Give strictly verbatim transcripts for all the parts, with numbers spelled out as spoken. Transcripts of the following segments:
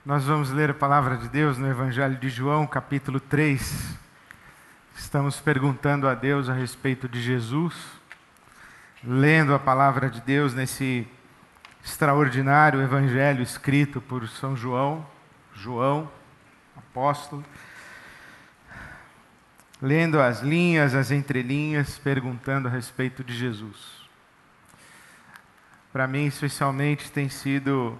Nós vamos ler a palavra de Deus no Evangelho de João, capítulo três. Estamos perguntando a Deus a respeito de Jesus, lendo a palavra de Deus nesse extraordinário Evangelho escrito por São João, João, apóstolo. Lendo as linhas, as entrelinhas, perguntando a respeito de Jesus. Para mim, especialmente, tem sido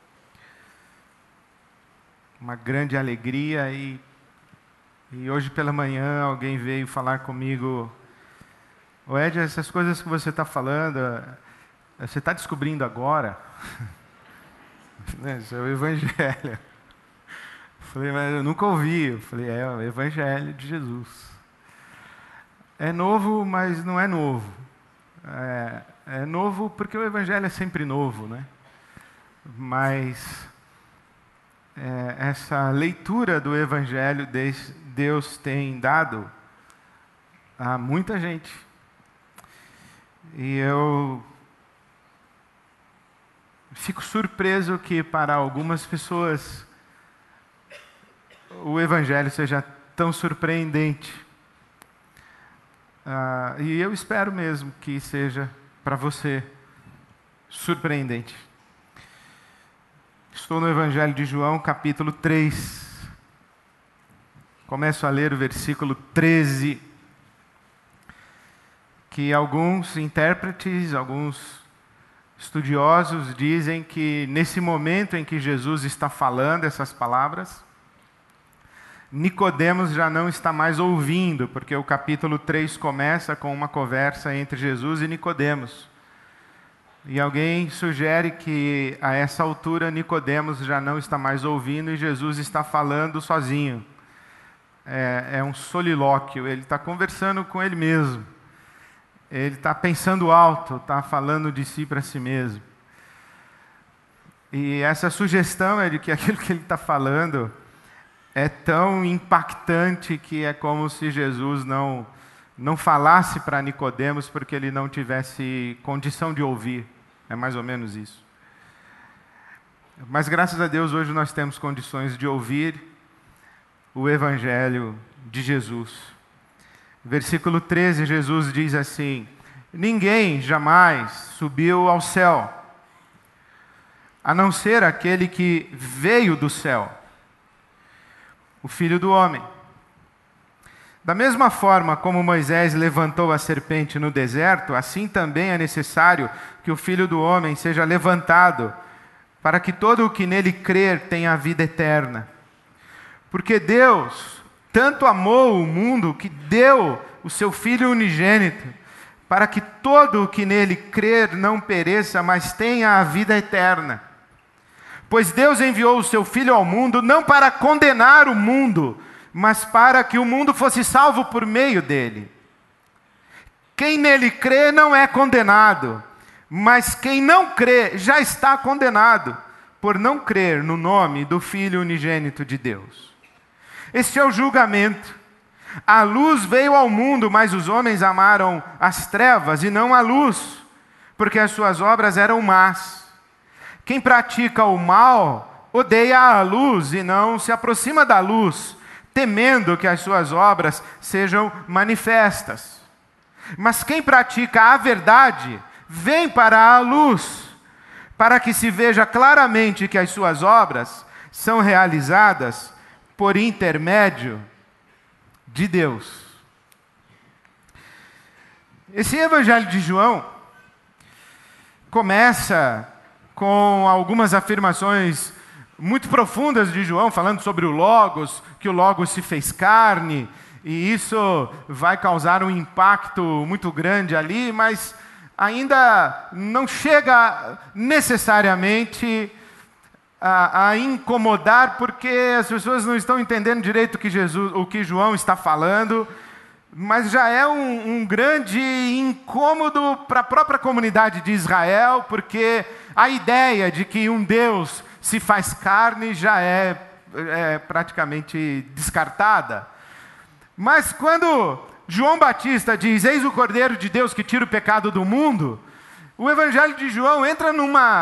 uma grande alegria e, e hoje pela manhã alguém veio falar comigo: ô Ed, essas coisas que você está falando, você está descobrindo agora? Isso é o Evangelho. Eu falei, mas eu nunca ouvi. Eu falei, é o Evangelho de Jesus. É novo, mas não é novo. É, é novo porque o Evangelho é sempre novo, né? Mas é, essa leitura do Evangelho Deus tem dado a muita gente. E eu fico surpreso que para algumas pessoas o Evangelho seja tão surpreendente. Ah, e eu espero mesmo que seja para você surpreendente. Estou no Evangelho de João, capítulo três. Começo a ler o versículo treze, que alguns intérpretes, alguns estudiosos dizem que nesse momento em que Jesus está falando essas palavras, Nicodemos já não está mais ouvindo, porque o capítulo três começa com uma conversa entre Jesus e Nicodemos. E alguém sugere que a essa altura Nicodemos já não está mais ouvindo e Jesus está falando sozinho. É, é um solilóquio, ele está conversando com ele mesmo. Ele está pensando alto, está falando de si para si mesmo. E essa sugestão é de que aquilo que ele está falando é tão impactante que é como se Jesus não, não falasse para Nicodemos porque ele não tivesse condição de ouvir. É mais ou menos isso. Mas graças a Deus hoje nós temos condições de ouvir o Evangelho de Jesus. Versículo treze, Jesus diz assim: ninguém jamais subiu ao céu, a não ser aquele que veio do céu, o Filho do Homem. Da mesma forma como Moisés levantou a serpente no deserto, assim também é necessário que o Filho do Homem seja levantado, para que todo o que nele crer tenha a vida eterna. Porque Deus tanto amou o mundo que deu o seu Filho unigênito, para que todo o que nele crer não pereça, mas tenha a vida eterna. Pois Deus enviou o seu Filho ao mundo não para condenar o mundo, mas para que o mundo fosse salvo por meio dele. Quem nele crê não é condenado, mas quem não crê já está condenado, por não crer no nome do Filho unigênito de Deus. Este é o julgamento. A luz veio ao mundo, mas os homens amaram as trevas e não a luz, porque as suas obras eram más. Quem pratica o mal odeia a luz e não se aproxima da luz, temendo que as suas obras sejam manifestas. Mas quem pratica a verdade vem para a luz, para que se veja claramente que as suas obras são realizadas por intermédio de Deus. Esse Evangelho de João começa com algumas afirmações muito profundas de João, falando sobre o Logos, que o Logos se fez carne, e isso vai causar um impacto muito grande ali, mas ainda não chega necessariamente a, a incomodar, porque as pessoas não estão entendendo direito o que, Jesus, o que João está falando, mas já é um, um grande incômodo para a própria comunidade de Israel, porque a ideia de que um Deus se faz carne já é, é praticamente descartada. Mas quando João Batista diz: eis o Cordeiro de Deus que tira o pecado do mundo, o Evangelho de João entra numa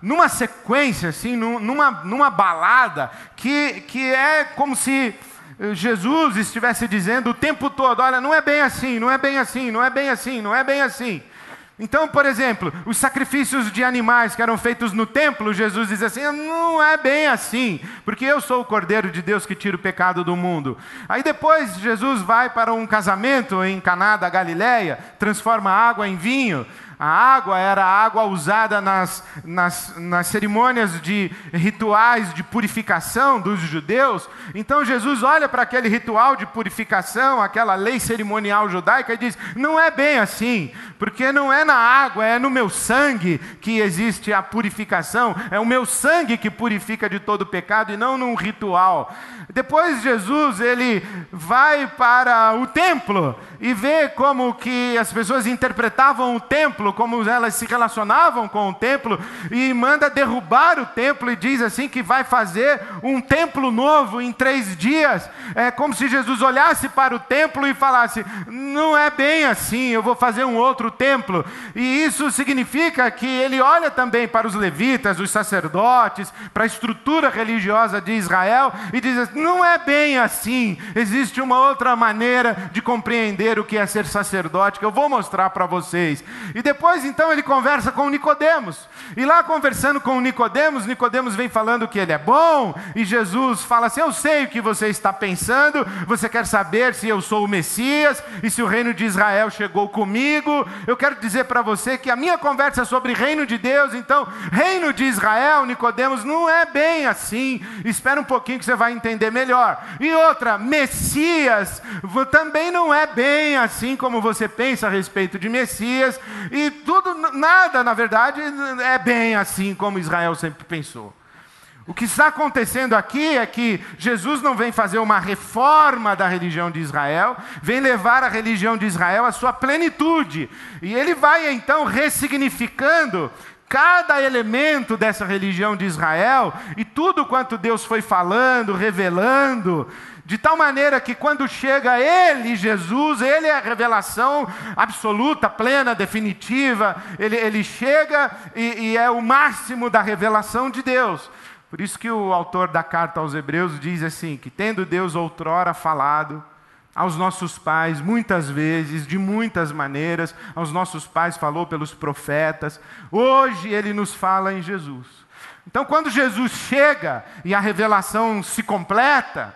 numa sequência, assim, numa, numa balada, que, que é como se Jesus estivesse dizendo o tempo todo: olha, não é bem assim, não é bem assim, não é bem assim, não é bem assim. Então, por exemplo, os sacrifícios de animais que eram feitos no templo, Jesus diz assim: não é bem assim, porque eu sou o Cordeiro de Deus que tira o pecado do mundo. Aí depois Jesus vai para um casamento em Caná da Galileia, transforma água em vinho. A água era a água usada nas, nas, nas cerimônias de rituais de purificação dos judeus. Então Jesus olha para aquele ritual de purificação, aquela lei cerimonial judaica, e diz: não é bem assim, porque não é na água, é no meu sangue que existe a purificação, é o meu sangue que purifica de todo pecado e não num ritual. Depois Jesus, ele vai para o templo e vê como que as pessoas interpretavam o templo, como elas se relacionavam com o templo, e manda derrubar o templo e diz assim que vai fazer um templo novo em três dias. É como se Jesus olhasse para o templo e falasse: não é bem assim, eu vou fazer um outro templo. E isso significa que ele olha também para os levitas, os sacerdotes, para a estrutura religiosa de Israel e diz assim: não é bem assim, existe uma outra maneira de compreender o que é ser sacerdote, que eu vou mostrar para vocês. E depois então ele conversa com Nicodemos, e lá conversando com Nicodemos, Nicodemos vem falando que ele é bom, e Jesus fala assim: eu sei o que você está pensando, você quer saber se eu sou o Messias, e se o reino de Israel chegou comigo. Eu quero dizer para você que a minha conversa é sobre reino de Deus, então reino de Israel, Nicodemos, não é bem assim, espera um pouquinho que você vai entender melhor. E outra, Messias também não é bem assim como você pensa a respeito de Messias, e tudo, nada na verdade é bem assim como Israel sempre pensou. O que está acontecendo aqui é que Jesus não vem fazer uma reforma da religião de Israel, vem levar a religião de Israel à sua plenitude, e ele vai então ressignificando cada elemento dessa religião de Israel, e tudo quanto Deus foi falando, revelando, de tal maneira que quando chega Ele, Jesus, Ele é a revelação absoluta, plena, definitiva, Ele, ele chega e, e é o máximo da revelação de Deus. Por isso que o autor da carta aos Hebreus diz assim, que tendo Deus outrora falado aos nossos pais, muitas vezes, de muitas maneiras, aos nossos pais falou pelos profetas, hoje Ele nos fala em Jesus. Então quando Jesus chega e a revelação se completa,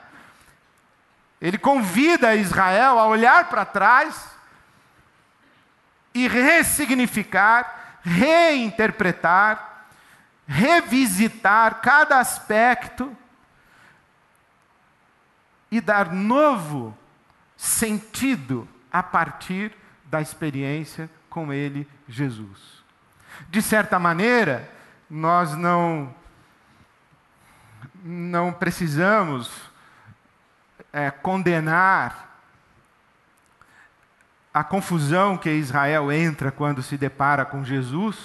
Ele convida Israel a olhar para trás e ressignificar, reinterpretar, revisitar cada aspecto e dar novo sentido a partir da experiência com Ele, Jesus. De certa maneira, nós não, não precisamos é, condenar a confusão que Israel entra quando se depara com Jesus,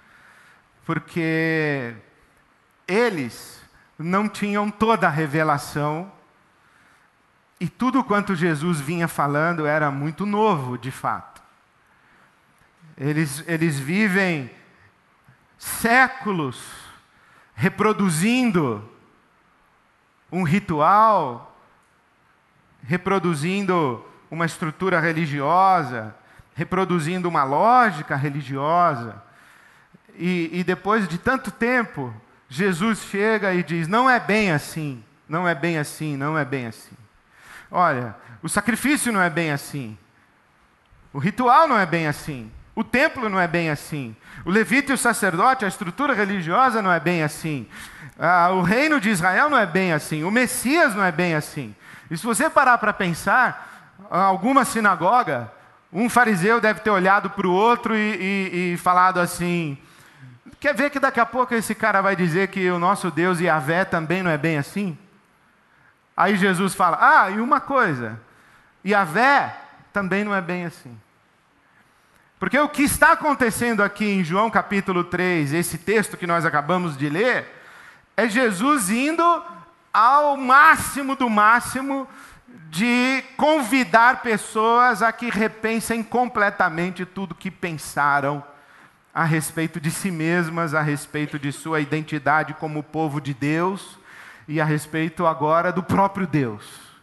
porque eles não tinham toda a revelação, e tudo quanto Jesus vinha falando era muito novo, de fato. Eles, eles vivem séculos reproduzindo um ritual, reproduzindo uma estrutura religiosa, reproduzindo uma lógica religiosa. E, e depois de tanto tempo, Jesus chega e diz: não é bem assim, não é bem assim, não é bem assim. Olha, o sacrifício não é bem assim, o ritual não é bem assim, o templo não é bem assim, o levita e o sacerdote, a estrutura religiosa não é bem assim, ah, o reino de Israel não é bem assim, o Messias não é bem assim. E se você parar para pensar, alguma sinagoga, um fariseu deve ter olhado para o outro e, e, e falado assim: quer ver que daqui a pouco esse cara vai dizer que o nosso Deus Yahvé também não é bem assim? Aí Jesus fala: ah, e uma coisa, Yahvé também não é bem assim. Porque o que está acontecendo aqui em João capítulo três, esse texto que nós acabamos de ler, é Jesus indo ao máximo do máximo de convidar pessoas a que repensem completamente tudo que pensaram a respeito de si mesmas, a respeito de sua identidade como povo de Deus e a respeito agora do próprio Deus.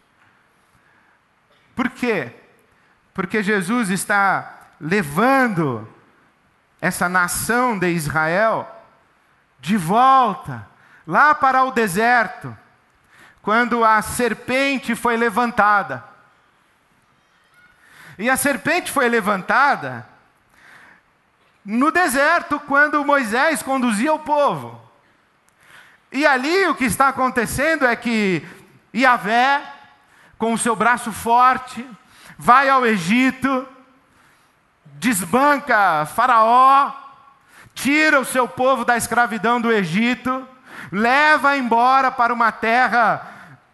Por quê? Porque Jesus está levando essa nação de Israel de volta lá para o deserto, quando a serpente foi levantada. E a serpente foi levantada no deserto, quando Moisés conduzia o povo. E ali o que está acontecendo é que Yahvé, com o seu braço forte, vai ao Egito, desbanca Faraó, tira o seu povo da escravidão do Egito, leva embora para uma terra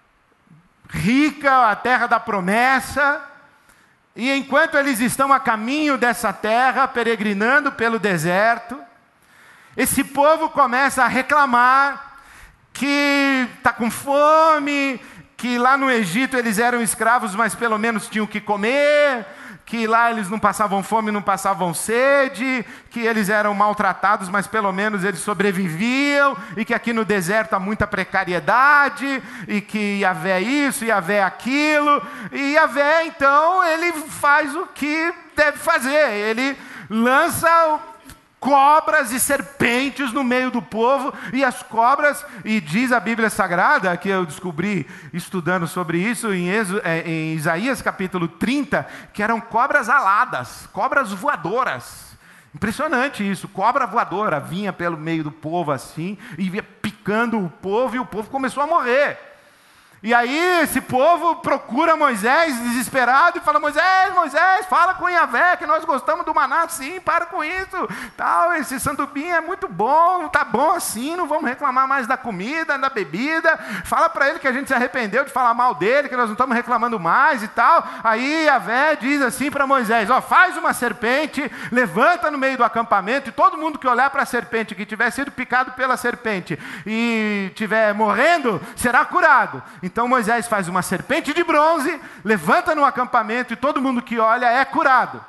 rica, a terra da promessa. E enquanto eles estão a caminho dessa terra, peregrinando pelo deserto, esse povo começa a reclamar que está com fome, que lá no Egito eles eram escravos, mas pelo menos tinham que comer, que lá eles não passavam fome, não passavam sede, que eles eram maltratados, mas pelo menos eles sobreviviam, e que aqui no deserto há muita precariedade, e que Yahvé é isso, Yahvé é aquilo. E Yahvé, então, ele faz o que deve fazer, ele lança cobras e serpentes no meio do povo, e as cobras, e diz a Bíblia Sagrada, que eu descobri estudando sobre isso em, Exo, é, em Isaías capítulo trinta, que eram cobras aladas, cobras voadoras. Impressionante isso, cobra voadora, vinha pelo meio do povo assim, e ia picando o povo, e o povo começou a morrer. E aí esse povo procura Moisés desesperado e fala: Moisés, Moisés, fala com Yahvé que nós gostamos do maná. Sim, para com isso, tal, esse sandubim é muito bom, tá bom assim, não vamos reclamar mais da comida, da bebida. Fala para ele que a gente se arrependeu de falar mal dele, que nós não estamos reclamando mais e tal. Aí Yahvé diz assim para Moisés: ó, faz uma serpente, levanta no meio do acampamento, e todo mundo que olhar para a serpente, que tiver sido picado pela serpente e tiver morrendo, será curado. Então Moisés faz uma serpente de bronze, levanta no acampamento, e todo mundo que olha é curado.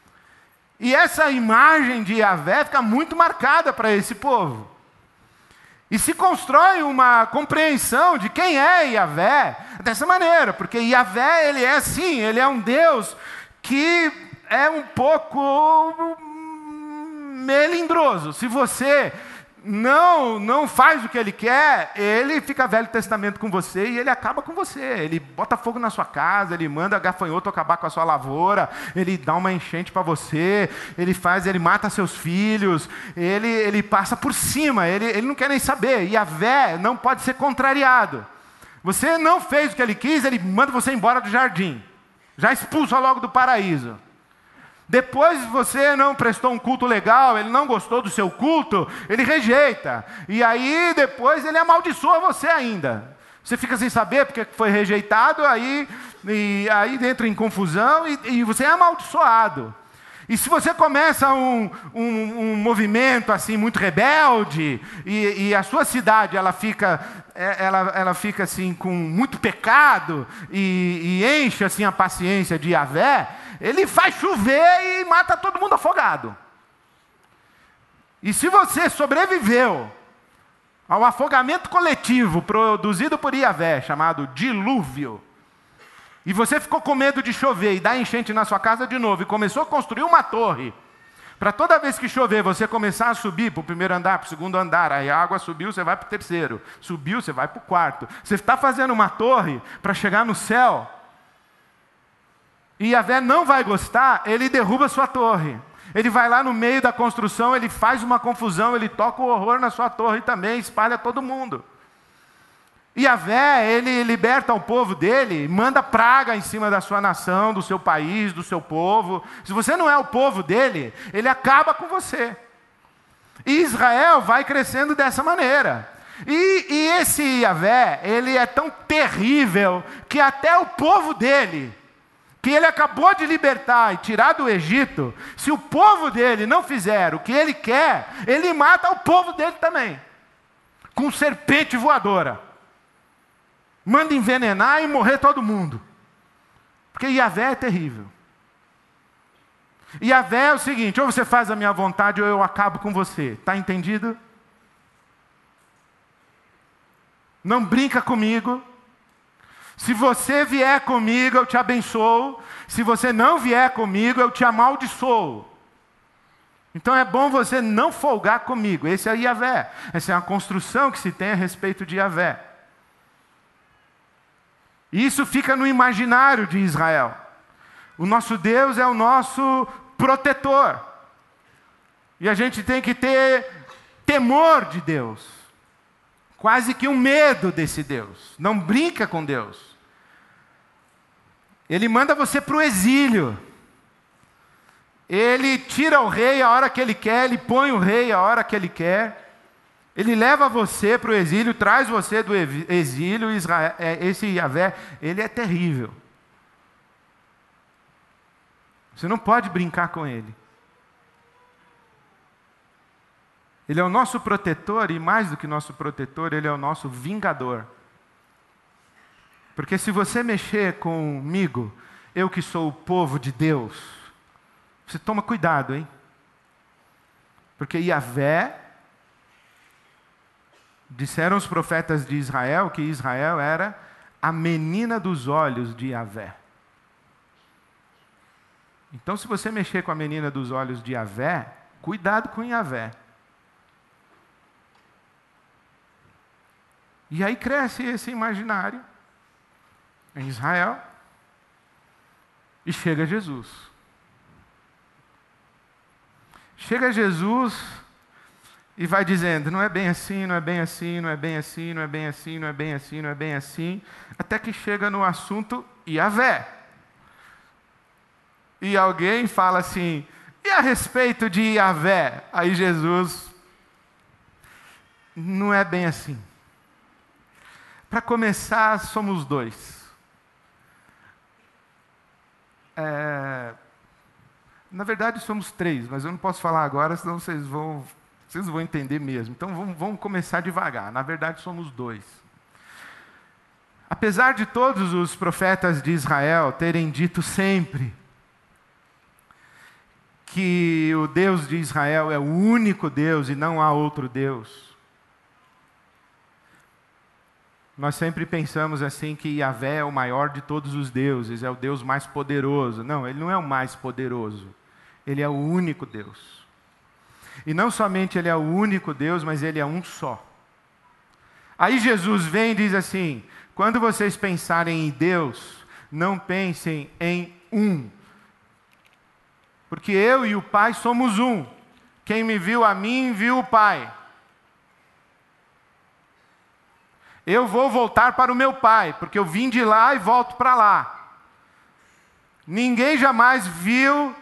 E essa imagem de Yahvé fica muito marcada para esse povo. E se constrói uma compreensão de quem é Yahvé dessa maneira, porque Yahvé, ele é sim, ele é um Deus que é um pouco melindroso. Se você não, não faz o que ele quer, ele fica Velho Testamento com você e ele acaba com você. Ele bota fogo na sua casa, ele manda gafanhoto acabar com a sua lavoura, ele dá uma enchente para você, ele faz, ele mata seus filhos, ele, ele passa por cima, ele, ele não quer nem saber. Yahvé não pode ser contrariado. Você não fez o que ele quis, ele manda você embora do jardim, já expulsa logo do paraíso. Depois você não prestou um culto legal, ele não gostou do seu culto, ele rejeita. E aí depois ele amaldiçoa você ainda. Você fica sem saber porque foi rejeitado, aí, e, aí entra em confusão e, e você é amaldiçoado. E se você começa um, um, um movimento assim muito rebelde, e, e a sua cidade ela fica, ela, ela fica assim com muito pecado, e, e enche assim a paciência de Yahvé, ele faz chover e mata todo mundo afogado. E se você sobreviveu ao afogamento coletivo produzido por Yahvé, chamado dilúvio, e você ficou com medo de chover e dar enchente na sua casa de novo, e começou a construir uma torre, para toda vez que chover, você começar a subir para o primeiro andar, para o segundo andar, aí a água subiu, você vai para o terceiro, subiu, você vai para o quarto. Você está fazendo uma torre para chegar no céu, e Yahvé não vai gostar, ele derruba a sua torre. Ele vai lá no meio da construção, ele faz uma confusão, ele toca o horror na sua torre também, espalha todo mundo. Yahvé, ele liberta o povo dele, manda praga em cima da sua nação, do seu país, do seu povo. Se você não é o povo dele, ele acaba com você. E Israel vai crescendo dessa maneira. E, e esse Yahvé, ele é tão terrível, que até o povo dele, que ele acabou de libertar e tirar do Egito, se o povo dele não fizer o que ele quer, ele mata o povo dele também, com serpente voadora. Manda envenenar e morrer todo mundo. Porque Yahvé é terrível. E Yahvé é o seguinte: ou você faz a minha vontade ou eu acabo com você. Está entendido? Não brinca comigo. Se você vier comigo, eu te abençoo. Se você não vier comigo, eu te amaldiçoo. Então é bom você não folgar comigo. Esse é Yahvé. Essa é uma construção que se tem a respeito de Yahvé. Isso fica no imaginário de Israel. O nosso Deus é o nosso protetor. E a gente tem que ter temor de Deus. Quase que um medo desse Deus. Não brinca com Deus. Ele manda você para o exílio. Ele tira o rei a hora que ele quer, ele põe o rei a hora que ele quer. Ele leva você para o exílio, traz você do exílio. Israel, esse Yahvé, ele é terrível. Você não pode brincar com ele. Ele é o nosso protetor, e mais do que nosso protetor, ele é o nosso vingador. Porque se você mexer comigo, eu que sou o povo de Deus, você toma cuidado, hein? Porque Yahvé, disseram os profetas de Israel que Israel era a menina dos olhos de Yahvé. Então, se você mexer com a menina dos olhos de Yahvé, cuidado com Yahvé. E aí cresce esse imaginário em Israel e chega Jesus. Chega Jesus e vai dizendo: não é bem assim, não é bem assim, não é bem assim, não é bem assim, não é bem assim, não é bem assim, até que chega no assunto Yahvé. E alguém fala assim: e a respeito de Yahvé? Aí Jesus: não é bem assim. Para começar, somos dois. É... Na verdade, somos três, mas eu não posso falar agora, senão vocês vão, vocês vão entender mesmo. Então, vamos, vamos começar devagar. Na verdade, somos dois. Apesar de todos os profetas de Israel terem dito sempre que o Deus de Israel é o único Deus e não há outro Deus, nós sempre pensamos assim que Yahvé é o maior de todos os deuses, é o Deus mais poderoso. Não, ele não é o mais poderoso. Ele é o único Deus. E não somente ele é o único Deus, mas ele é um só. Aí Jesus vem e diz assim: quando vocês pensarem em Deus, não pensem em um. Porque eu e o Pai somos um. Quem me viu a mim, viu o Pai. Eu vou voltar para o meu Pai, porque eu vim de lá e volto para lá. Ninguém jamais viu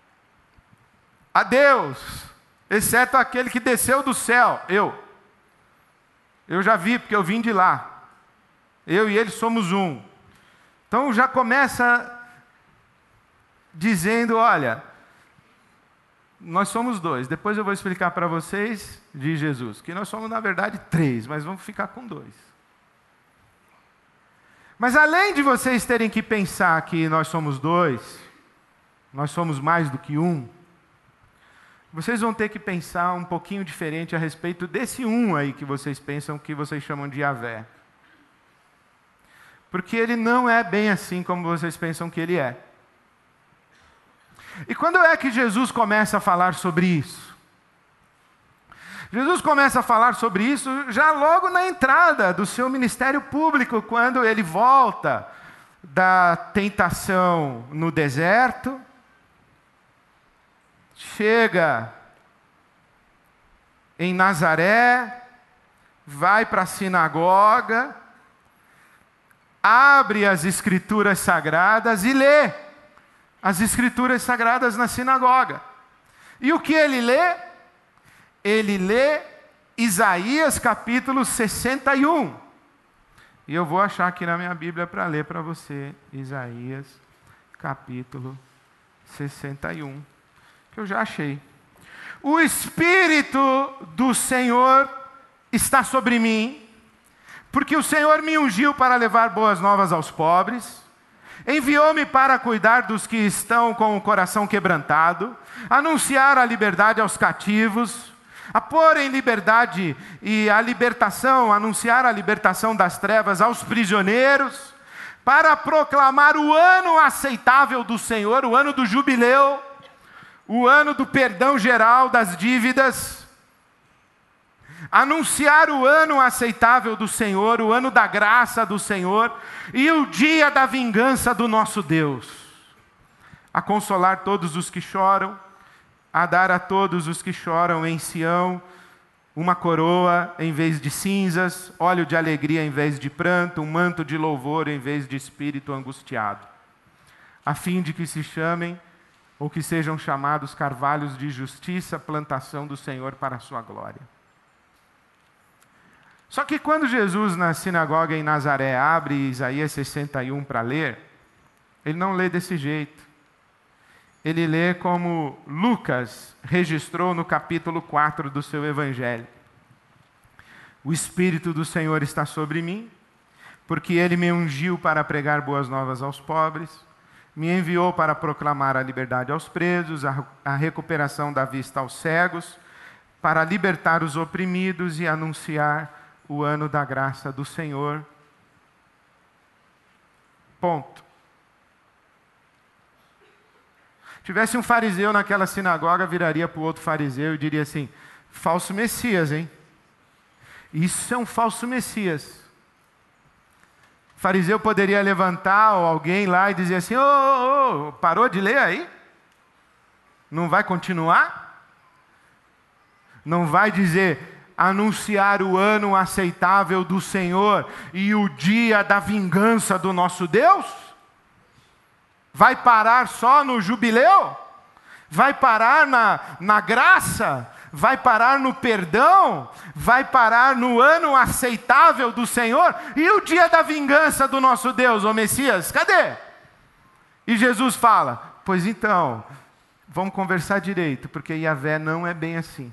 a Deus, exceto aquele que desceu do céu, eu. Eu já vi, porque eu vim de lá. Eu e ele somos um. Então já começa dizendo: olha, nós somos dois. Depois eu vou explicar para vocês de Jesus, que nós somos na verdade três, mas vamos ficar com dois. Mas além de vocês terem que pensar que nós somos dois, nós somos mais do que um, vocês vão ter que pensar um pouquinho diferente a respeito desse um aí que vocês pensam, que vocês chamam de Yahvé. Porque ele não é bem assim como vocês pensam que ele é. E quando é que Jesus começa a falar sobre isso? Jesus começa a falar sobre isso já logo na entrada do seu ministério público, quando ele volta da tentação no deserto, chega em Nazaré, vai para a sinagoga, abre as Escrituras Sagradas e lê as Escrituras Sagradas na sinagoga. E o que ele lê? Ele lê Isaías capítulo sessenta e um. E eu vou achar aqui na minha Bíblia para ler para você Isaías capítulo sessenta e um, que eu já achei. O Espírito do Senhor está sobre mim, porque o Senhor me ungiu para levar boas novas aos pobres, Enviou-me para cuidar dos que estão com o coração quebrantado, anunciar a liberdade aos cativos, a pôr em liberdade e a libertação, anunciar a libertação das trevas aos prisioneiros, para proclamar o ano aceitável do Senhor, o ano do jubileu, o ano do perdão geral das dívidas, anunciar o ano aceitável do Senhor, o ano da graça do Senhor e o dia da vingança do nosso Deus, a consolar todos os que choram, a dar a todos os que choram em Sião uma coroa em vez de cinzas, óleo de alegria em vez de pranto, um manto de louvor em vez de espírito angustiado, a fim de que se chamem ou que sejam chamados carvalhos de justiça, plantação do Senhor para a sua glória. Só que quando Jesus, na sinagoga em Nazaré, abre Isaías sessenta e um para ler, ele não lê desse jeito. Ele lê como Lucas registrou no capítulo quatro do seu Evangelho. O Espírito do Senhor está sobre mim, porque Ele me ungiu para pregar boas novas aos pobres, me enviou para proclamar a liberdade aos presos, a, a recuperação da vista aos cegos, para libertar os oprimidos e anunciar o ano da graça do Senhor. Ponto. Tivesse um fariseu naquela sinagoga, viraria para o outro fariseu e diria assim: falso Messias, hein? Isso é um falso Messias. O fariseu poderia levantar ou alguém lá e dizer assim: ô, ô, ô, parou de ler aí? Não vai continuar? Não vai dizer anunciar o ano aceitável do Senhor e o dia da vingança do nosso Deus? Vai parar só no jubileu? Vai parar na, na graça? Vai parar no perdão? Vai parar no ano aceitável do Senhor? E o dia da vingança do nosso Deus, ô Messias, cadê? E Jesus fala: pois então, vamos conversar direito, porque Yahvé não é bem assim.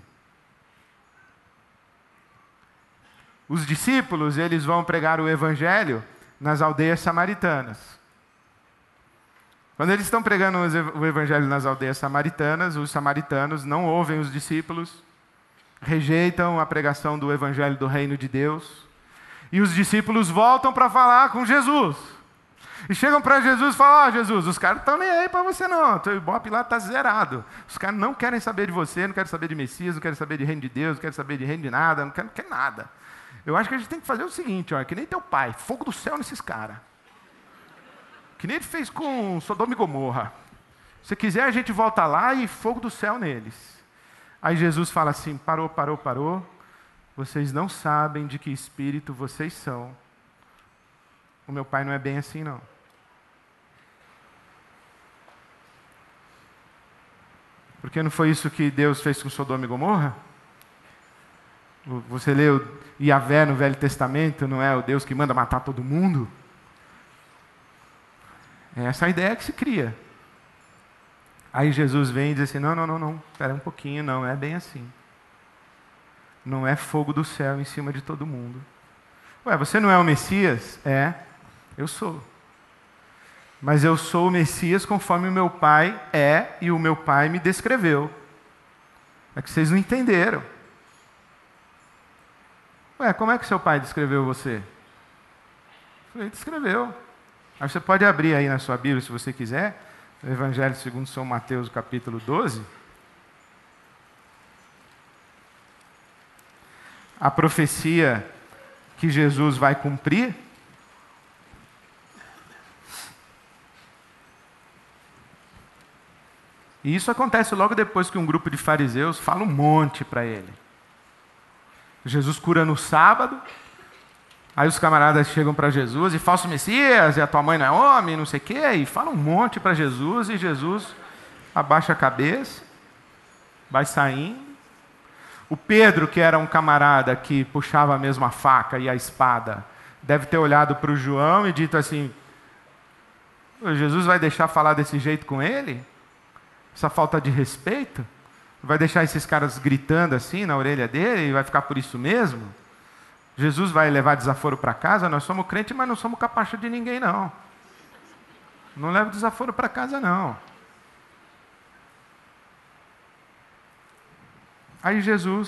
Os discípulos, eles vão pregar o Evangelho nas aldeias samaritanas. Quando eles estão pregando o Evangelho nas aldeias samaritanas, os samaritanos não ouvem os discípulos, rejeitam a pregação do Evangelho do Reino de Deus, e os discípulos voltam para falar com Jesus. E chegam para Jesus e falam: ó, oh, Jesus, os caras não estão nem aí para você não, o teu ibope lá está zerado. Os caras não querem saber de você, não querem saber de Messias, não querem saber de Reino de Deus, não querem saber de Reino de nada, não querem, não querem nada. Eu acho que a gente tem que fazer o seguinte, ó, que nem teu pai, fogo do céu nesses caras. Que nem ele fez com Sodoma e Gomorra. Se quiser, a gente volta lá e fogo do céu neles. Aí Jesus fala assim: parou, parou, parou. Vocês não sabem de que espírito vocês são. O meu pai não é bem assim, não. Porque não foi isso que Deus fez com Sodoma e Gomorra? Você leu Yahvé no Velho Testamento, não é o Deus que manda matar todo mundo? É essa a ideia que se cria. Aí Jesus vem e diz assim: não, não, não, não, espera um pouquinho, não é bem assim. Não é fogo do céu em cima de todo mundo. Ué, você não é o Messias? É, eu sou. Mas eu sou o Messias conforme o meu pai é e o meu pai me descreveu. É que vocês não entenderam. Ué, como é que seu pai descreveu você? Eu falei: descreveu. Aí você pode abrir aí na sua Bíblia, se você quiser, o Evangelho segundo São Mateus, capítulo doze. A profecia que Jesus vai cumprir. E isso acontece logo depois que um grupo de fariseus fala um monte para ele. Jesus cura no sábado. Aí os camaradas chegam para Jesus e: falso Messias, e a tua mãe não é homem, não sei o quê, e falam um monte para Jesus, e Jesus abaixa a cabeça, vai saindo. O Pedro, que era um camarada que puxava a mesma faca e a espada, deve ter olhado para o João e dito assim: Jesus vai deixar falar desse jeito com ele? Essa falta de respeito? Vai deixar esses caras gritando assim na orelha dele e vai ficar por isso mesmo? Jesus vai levar desaforo para casa? Nós somos crentes, mas não somos capacho de ninguém, não. Não leva desaforo para casa, não. Aí Jesus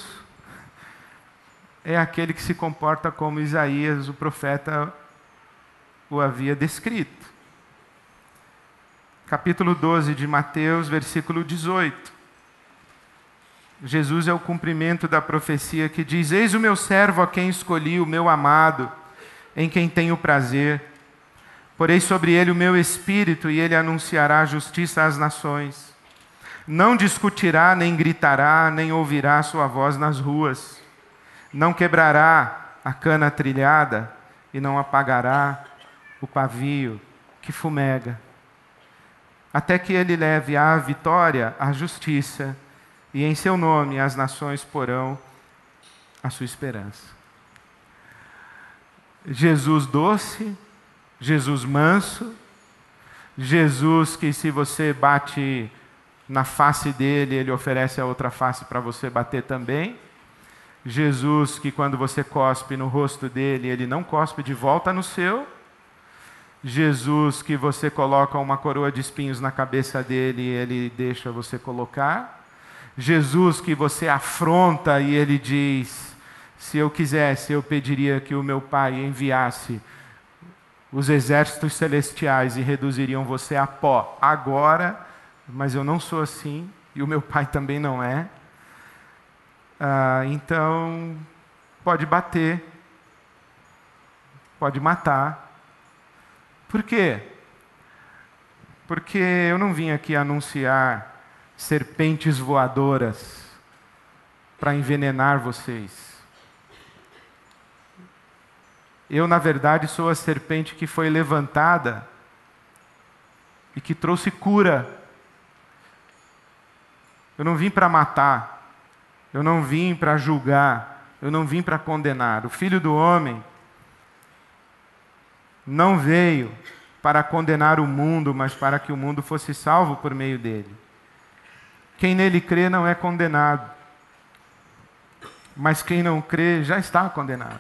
é aquele que se comporta como Isaías, o profeta, o havia descrito. Capítulo doze de Mateus, versículo dezoito. Jesus é o cumprimento da profecia que diz: eis o meu servo a quem escolhi, o meu amado, em quem tenho prazer. Porei sobre ele o meu espírito e ele anunciará a justiça às nações. Não discutirá, nem gritará, nem ouvirá sua voz nas ruas. Não quebrará a cana trilhada e não apagará o pavio que fumega. Até que ele leve à vitória a justiça, e em seu nome as nações porão a sua esperança. Jesus doce, Jesus manso, Jesus que se você bate na face dele, ele oferece a outra face para você bater também. Jesus que quando você cospe no rosto dele, ele não cospe de volta no seu. Jesus que você coloca uma coroa de espinhos na cabeça dele, ele deixa você colocar. Jesus que você afronta e ele diz: se eu quisesse, eu pediria que o meu Pai enviasse os exércitos celestiais e reduziriam você a pó agora, mas eu não sou assim, e o meu Pai também não é. Ah, então, pode bater, pode matar. Por quê? Porque eu não vim aqui anunciar serpentes voadoras para envenenar vocês. Eu, na verdade, sou a serpente que foi levantada e que trouxe cura. Eu não vim para matar, eu não vim para julgar, eu não vim para condenar. O Filho do Homem não veio para condenar o mundo, mas para que o mundo fosse salvo por meio dele. Quem nele crê não é condenado, mas quem não crê já está condenado.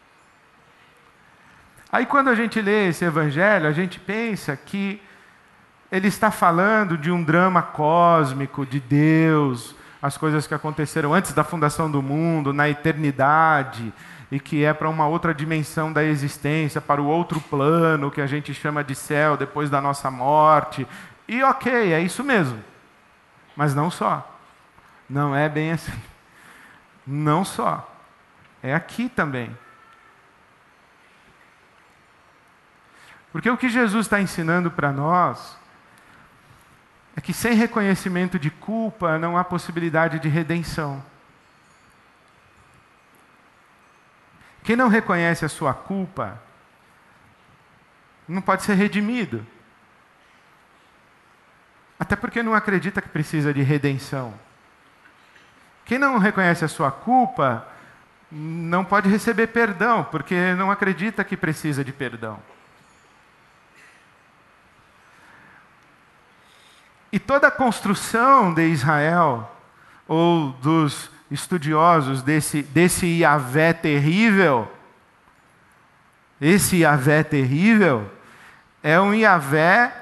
Aí quando a gente lê esse evangelho, a gente pensa que ele está falando de um drama cósmico, de Deus, as coisas que aconteceram antes da fundação do mundo, na eternidade, e que é para uma outra dimensão da existência, para o outro plano que a gente chama de céu depois da nossa morte. E ok, é isso mesmo. Mas não só. Não é bem assim. Não só. É aqui também. Porque o que Jesus está ensinando para nós é que sem reconhecimento de culpa não há possibilidade de redenção. Quem não reconhece a sua culpa não pode ser redimido. Até porque não acredita que precisa de redenção. Quem não reconhece a sua culpa não pode receber perdão, porque não acredita que precisa de perdão. E toda a construção de Israel, ou dos estudiosos desse, desse Yahvé terrível, esse Yahvé terrível, é um Yahvé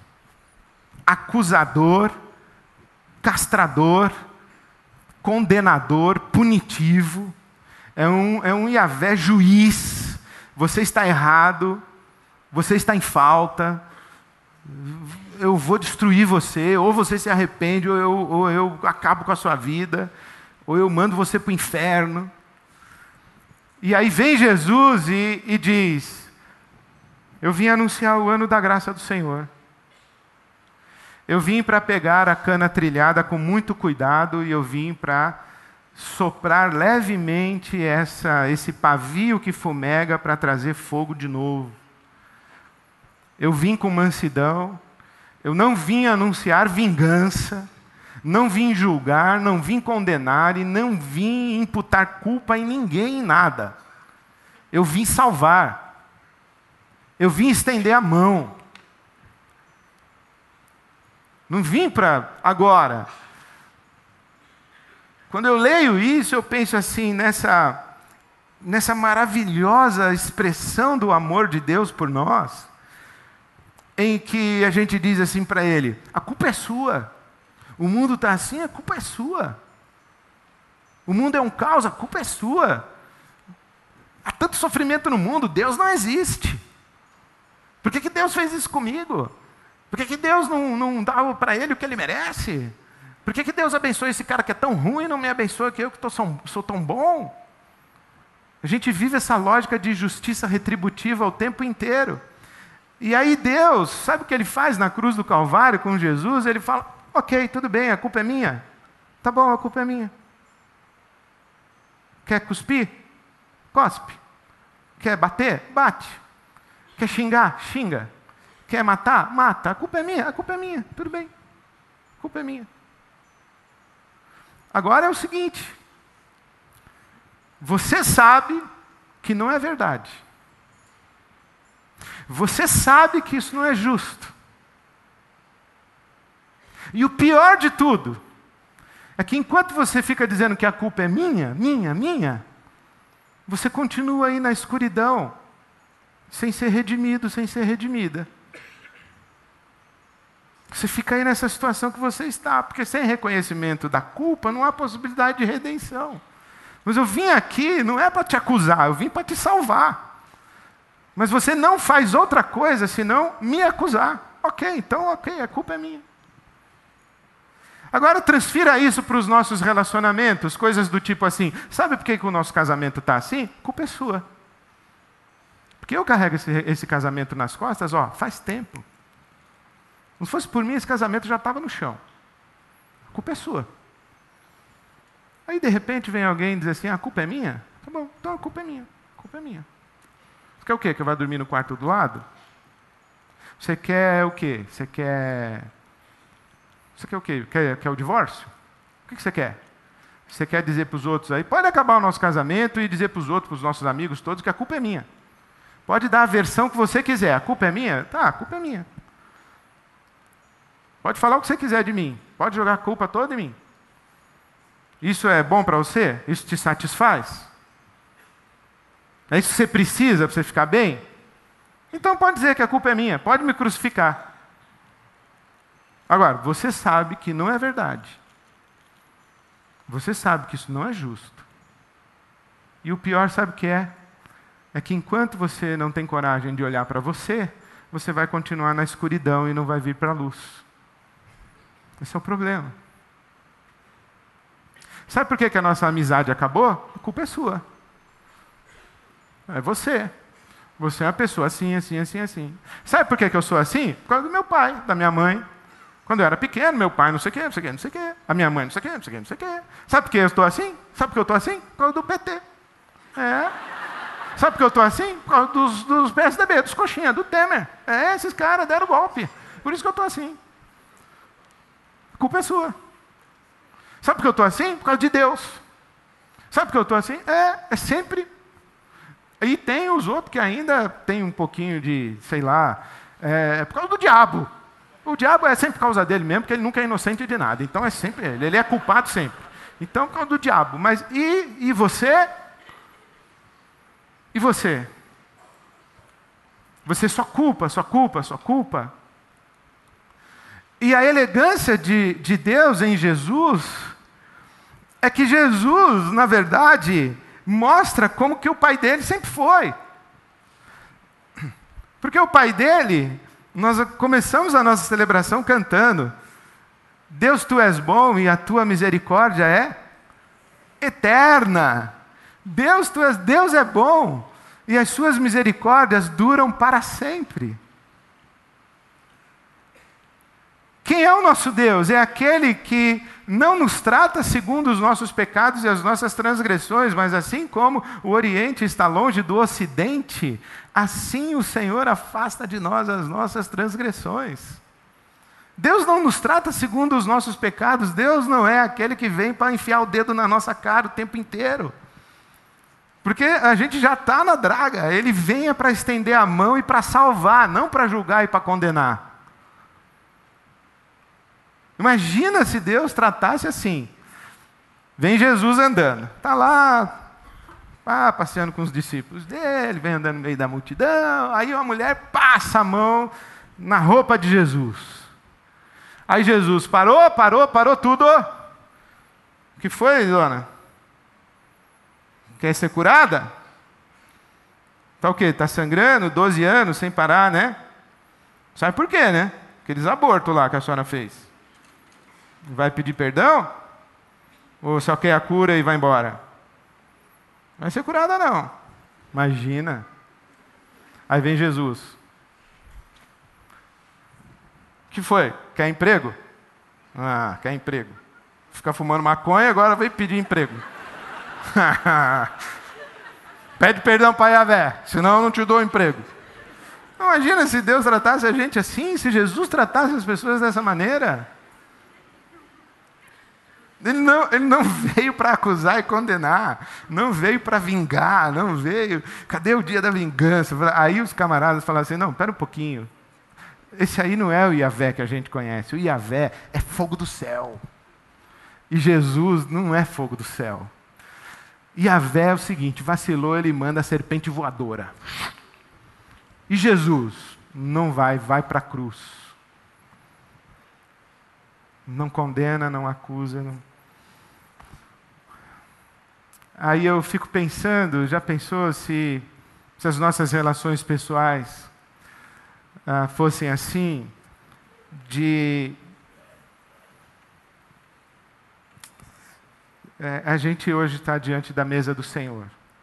acusador, castrador, condenador, punitivo. É um, é um Yahvé juiz. Você está errado, você está em falta, eu vou destruir você, ou você se arrepende, ou eu, ou eu acabo com a sua vida, ou eu mando você para o inferno. E aí vem Jesus e, e diz: eu vim anunciar o ano da graça do Senhor. Eu vim para pegar a cana trilhada com muito cuidado, e eu vim para soprar levemente essa, esse pavio que fumega para trazer fogo de novo. Eu vim com mansidão, eu não vim anunciar vingança, não vim julgar, não vim condenar e não vim imputar culpa em ninguém, em nada. Eu vim salvar. Eu vim estender a mão. Não vim para agora. Quando eu leio isso, eu penso assim, nessa, nessa maravilhosa expressão do amor de Deus por nós. em que a gente diz assim para ele: a culpa é sua. O mundo está assim, a culpa é sua. O mundo é um caos, a culpa é sua. Há tanto sofrimento no mundo, Deus não existe. Por que, que Deus fez isso comigo? Por que, que Deus não, não dá para ele o que ele merece? Por que, que Deus abençoa esse cara que é tão ruim e não me abençoa que eu que tô, sou, sou tão bom? A gente vive essa lógica de justiça retributiva o tempo inteiro. E aí Deus, sabe o que ele faz na cruz do Calvário com Jesus? Ele fala: ok, tudo bem, a culpa é minha. Tá bom, a culpa é minha. Quer cuspir? Cospe. Quer bater? Bate. Quer xingar? Xinga. Quer matar? Mata. A culpa é minha, a culpa é minha. Tudo bem. A culpa é minha. Agora é o seguinte. Você sabe que não é verdade. Você sabe que isso não é justo. E o pior de tudo é que enquanto você fica dizendo que a culpa é minha, minha, minha, você continua aí na escuridão, sem ser redimido, sem ser redimida. Você fica aí nessa situação que você está, porque sem reconhecimento da culpa não há possibilidade de redenção. Mas eu vim aqui não é para te acusar, eu vim para te salvar. Mas você não faz outra coisa senão me acusar. Ok, então ok, a culpa é minha. Agora transfira isso para os nossos relacionamentos, coisas do tipo assim: sabe por que, que o nosso casamento está assim? A culpa é sua. Porque eu carrego esse, esse casamento nas costas, ó, faz tempo. Não fosse por mim, esse casamento já estava no chão. A culpa é sua. Aí de repente vem alguém e diz assim: a culpa é minha? Tá bom, então a culpa é minha. A culpa é minha. Você quer o quê? Que eu vá dormir no quarto do lado? Você quer o quê? Você quer... Você quer o quê? Quer, quer o divórcio? O que você quer? Você quer dizer para os outros aí, pode acabar o nosso casamento e dizer para os outros, para os nossos amigos todos, que a culpa é minha. Pode dar a versão que você quiser. A culpa é minha? Tá, a culpa é minha. Pode falar o que você quiser de mim. Pode jogar a culpa toda em mim. Isso é bom para você? Isso te satisfaz? É isso que você precisa para você ficar bem? Então pode dizer que a culpa é minha. Pode me crucificar. Agora, você sabe que não é verdade. Você sabe que isso não é justo. E o pior, sabe o que é? É que enquanto você não tem coragem de olhar para você, você vai continuar na escuridão e não vai vir para a luz. Esse é o problema. Sabe por que que a nossa amizade acabou? A culpa é sua. É você. Você é uma pessoa assim, assim, assim, assim. Sabe por que que eu sou assim? Por causa do meu pai, da minha mãe. Quando eu era pequeno, meu pai não sei o quê, não sei o quê, não sei o quê. A minha mãe não sei o quê, não sei o quê, não sei o quê. Sabe por que eu estou assim? Sabe por que eu estou assim? Por causa do P T. É. Sabe por que eu estou assim? Por causa dos, dos P S D B, dos coxinha, do Temer. É, esses caras deram golpe. Por isso que eu estou assim. A culpa é sua. Sabe por que eu estou assim? Por causa de Deus. Sabe por que eu estou assim? É, é sempre. E tem os outros que ainda tem um pouquinho de, sei lá, é, é por causa do diabo. O diabo é sempre por causa dele mesmo, porque ele nunca é inocente de nada. Então é sempre ele. Ele é culpado sempre. Então por causa do diabo. Mas e, e você? E você? Você só culpa, só culpa, só culpa. E a elegância de, de Deus em Jesus é que Jesus, na verdade, mostra como que o pai dele sempre foi. Porque o pai dele, nós começamos a nossa celebração cantando: Deus, tu és bom e a tua misericórdia é eterna. Deus, tu és, Deus é bom e as suas misericórdias duram para sempre. Quem é o nosso Deus? É aquele que não nos trata segundo os nossos pecados e as nossas transgressões, mas assim como o Oriente está longe do Ocidente, assim o Senhor afasta de nós as nossas transgressões. Deus não nos trata segundo os nossos pecados. Deus não é aquele que vem para enfiar o dedo na nossa cara o tempo inteiro. Porque a gente já está na draga. Ele vem para estender a mão e para salvar, não para julgar e para condenar. Imagina se Deus tratasse assim. Vem Jesus andando. Está lá, ah, passeando com os discípulos dele, vem andando no meio da multidão. Aí uma mulher passa a mão na roupa de Jesus. Aí Jesus parou, parou, parou tudo. O que foi, dona? Quer ser curada? Tá o quê? Tá sangrando, doze anos, sem parar, né? Sabe por quê, né? Aqueles abortos lá que a senhora fez. Vai pedir perdão? Ou só quer a cura e vai embora? Não vai ser curada, não. Imagina. Aí vem Jesus. O que foi? Quer emprego? Ah, quer emprego. Fica fumando maconha, agora vai pedir emprego. Pede perdão para Yahvé, senão eu não te dou emprego. Imagina se Deus tratasse a gente assim, se Jesus tratasse as pessoas dessa maneira. Ele não, ele não veio para acusar e condenar, não veio para vingar, não veio. Cadê o dia da vingança? Aí os camaradas falaram assim: não, espera um pouquinho. Esse aí não é o Yahvé que a gente conhece. O Yahvé é fogo do céu. E Jesus não é fogo do céu. Yahvé é o seguinte: vacilou, ele manda a serpente voadora. E Jesus não vai, vai para a cruz. Não condena, não acusa. Não... Aí eu fico pensando, já pensou se, se as nossas relações pessoais ah, fossem assim, de... É, a gente hoje está diante da mesa do Senhor.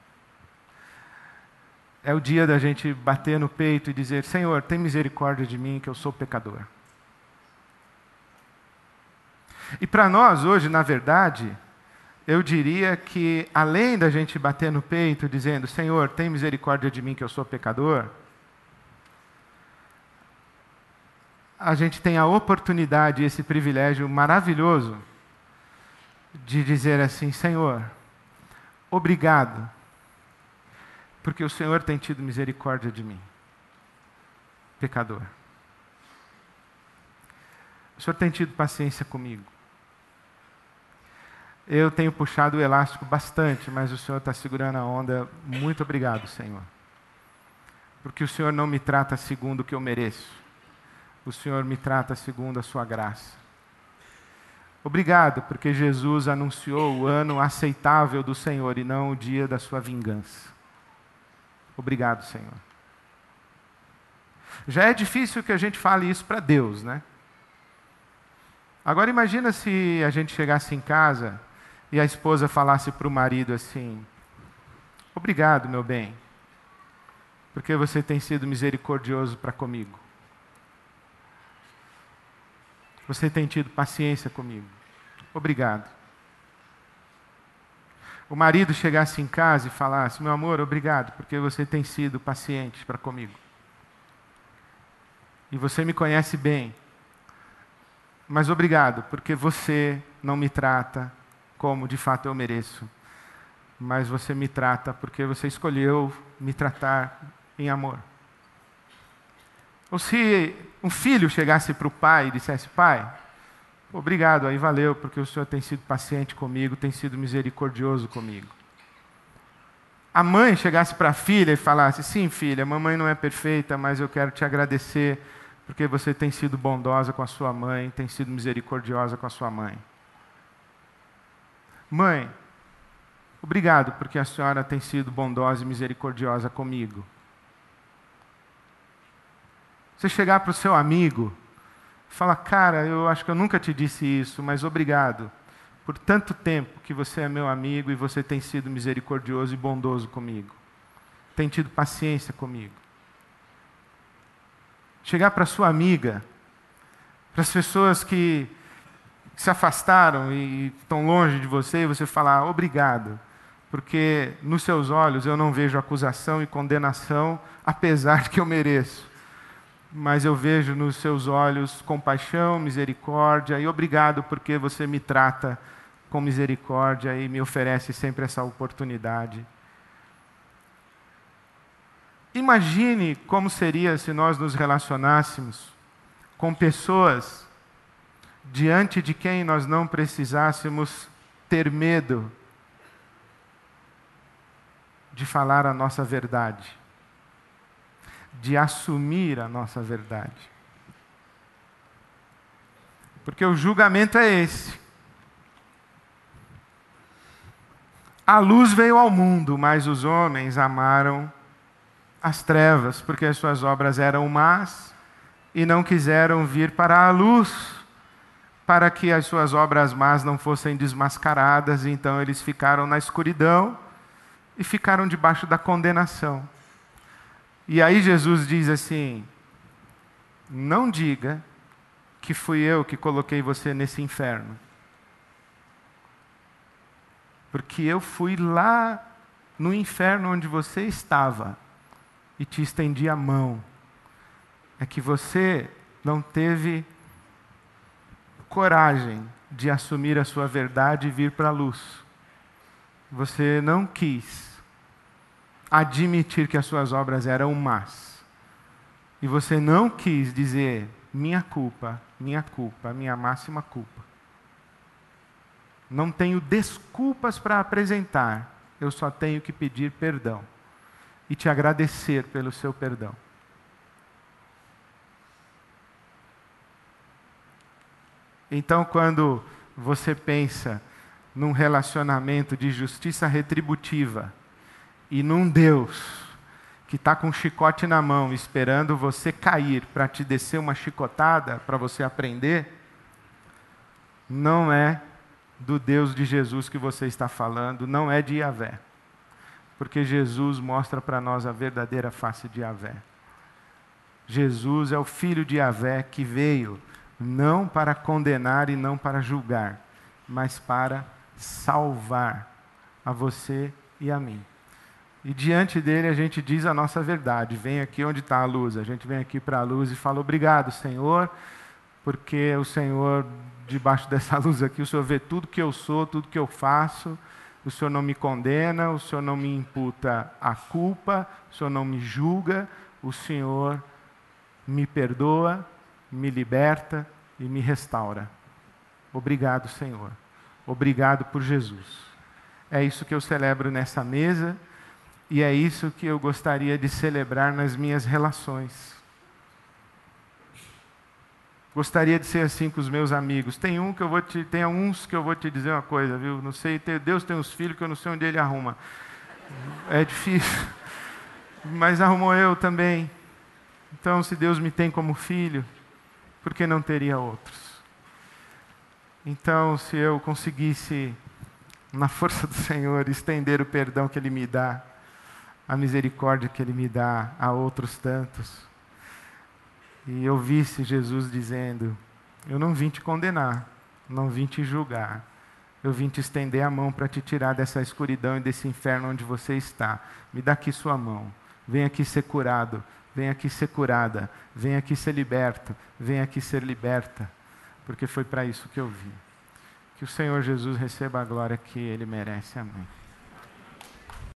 É o dia da gente bater no peito e dizer: Senhor, tem misericórdia de mim, que eu sou pecador. E para nós hoje, na verdade, eu diria que, além da gente bater no peito dizendo: Senhor, tem misericórdia de mim, que eu sou pecador, a gente tem a oportunidade, esse privilégio maravilhoso, de dizer assim: Senhor, obrigado, porque o Senhor tem tido misericórdia de mim, pecador. O Senhor tem tido paciência comigo. Eu tenho puxado o elástico bastante, mas o Senhor está segurando a onda. Muito obrigado, Senhor. Porque o Senhor não me trata segundo o que eu mereço. O Senhor me trata segundo a sua graça. Obrigado, porque Jesus anunciou o ano aceitável do Senhor e não o dia da sua vingança. Obrigado, Senhor. Já é difícil que a gente fale isso para Deus, né? Agora imagina se a gente chegasse em casa e a esposa falasse para o marido assim: obrigado, meu bem, porque você tem sido misericordioso para comigo. Você tem tido paciência comigo. Obrigado. O marido chegasse em casa e falasse: meu amor, obrigado, porque você tem sido paciente para comigo. E você me conhece bem. Mas obrigado, porque você não me trata como de fato eu mereço. Mas você me trata porque você escolheu me tratar em amor. Ou se um filho chegasse para o pai e dissesse: pai, obrigado, aí valeu, porque o Senhor tem sido paciente comigo, tem sido misericordioso comigo. A mãe chegasse para a filha e falasse: sim, filha, a mamãe não é perfeita, mas eu quero te agradecer, porque você tem sido bondosa com a sua mãe, tem sido misericordiosa com a sua mãe. Mãe, obrigado, porque a senhora tem sido bondosa e misericordiosa comigo. Você chegar para o seu amigo e falar: cara, eu acho que eu nunca te disse isso, mas obrigado por tanto tempo que você é meu amigo e você tem sido misericordioso e bondoso comigo. Tem tido paciência comigo. Chegar para sua amiga, para as pessoas que se afastaram e estão longe de você, e você falar: obrigado, porque nos seus olhos eu não vejo acusação e condenação, apesar de que eu mereço. Mas eu vejo nos seus olhos compaixão, misericórdia, e obrigado porque você me trata com misericórdia e me oferece sempre essa oportunidade. Imagine como seria se nós nos relacionássemos com pessoas diante de quem nós não precisássemos ter medo de falar a nossa verdade, de assumir a nossa verdade. Porque o julgamento é esse. A luz veio ao mundo, mas os homens amaram as trevas, porque as suas obras eram más e não quiseram vir para a luz, para que as suas obras más não fossem desmascaradas. Então eles ficaram na escuridão e ficaram debaixo da condenação. E aí Jesus diz assim: não diga que fui eu que coloquei você nesse inferno. Porque eu fui lá no inferno onde você estava e te estendi a mão. É que você não teve coragem de assumir a sua verdade e vir para a luz. Você não quis admitir que as suas obras eram más. E você não quis dizer: minha culpa, minha culpa, minha máxima culpa. Não tenho desculpas para apresentar, eu só tenho que pedir perdão e te agradecer pelo seu perdão. Então, quando você pensa num relacionamento de justiça retributiva e num Deus que está com um chicote na mão esperando você cair para te descer uma chicotada, para você aprender, não é do Deus de Jesus que você está falando, não é de Yahvé. Porque Jesus mostra para nós a verdadeira face de Yahvé. Jesus é o Filho de Yahvé que veio não para condenar e não para julgar, mas para salvar a você e a mim. E diante dele a gente diz a nossa verdade. Vem aqui onde está a luz. A gente vem aqui para a luz e fala: obrigado, Senhor, porque o Senhor, debaixo dessa luz aqui, o Senhor vê tudo que eu sou, tudo que eu faço. O Senhor não me condena, o Senhor não me imputa a culpa, o Senhor não me julga, o Senhor me perdoa, me liberta e me restaura. Obrigado, Senhor. Obrigado por Jesus. É isso que eu celebro nessa mesa e é isso que eu gostaria de celebrar nas minhas relações. Gostaria de ser assim com os meus amigos. Tem um que eu vou te, tem uns que eu vou te dizer uma coisa, viu? Não sei, Deus tem uns filhos que eu não sei onde ele arruma. É difícil, mas arrumou eu também. Então, se Deus me tem como filho, por que não teria outros? Então, se eu conseguisse, na força do Senhor, estender o perdão que Ele me dá, a misericórdia que Ele me dá a outros tantos, e eu visse Jesus dizendo: eu não vim te condenar, não vim te julgar, eu vim te estender a mão para te tirar dessa escuridão e desse inferno onde você está. Me dá aqui sua mão, vem aqui ser curado, vem aqui ser curada, vem aqui ser liberto, vem aqui ser liberta, porque foi para isso que eu vim. Que o Senhor Jesus receba a glória que Ele merece. Amém.